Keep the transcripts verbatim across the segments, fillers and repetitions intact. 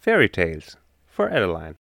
Fairy Tales for Adeline.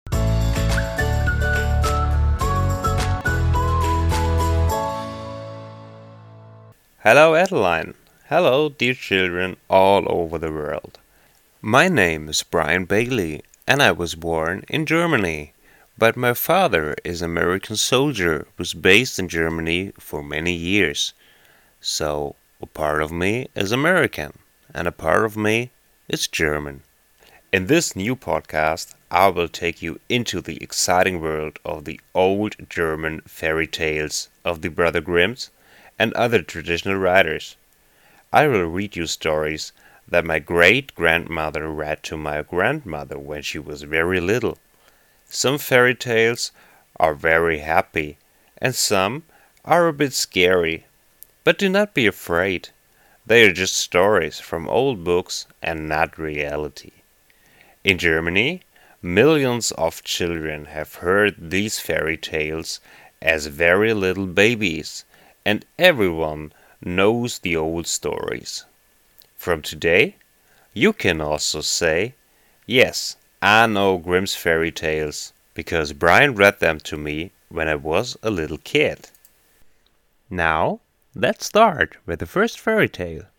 Hello, Adeline. Hello, dear children all over the world. My name is Brian Bailey, and I was born in Germany. But my father is an American soldier who was based in Germany for many years. So, a part of me is American, and a part of me is German. In this new podcast, I will take you into the exciting world of the old German fairy tales of the Brother Grimms and other traditional writers. I will read you stories that my great-grandmother read to my grandmother when she was very little. Some fairy tales are very happy, and some are a bit scary. But do not be afraid. They are just stories from old books and not reality. In Germany, millions of children have heard these fairy tales as very little babies, and everyone knows the old stories. From today, you can also say, yes, I know Grimm's fairy tales, because Brian read them to me when I was a little kid. Now, let's start with the first fairy tale.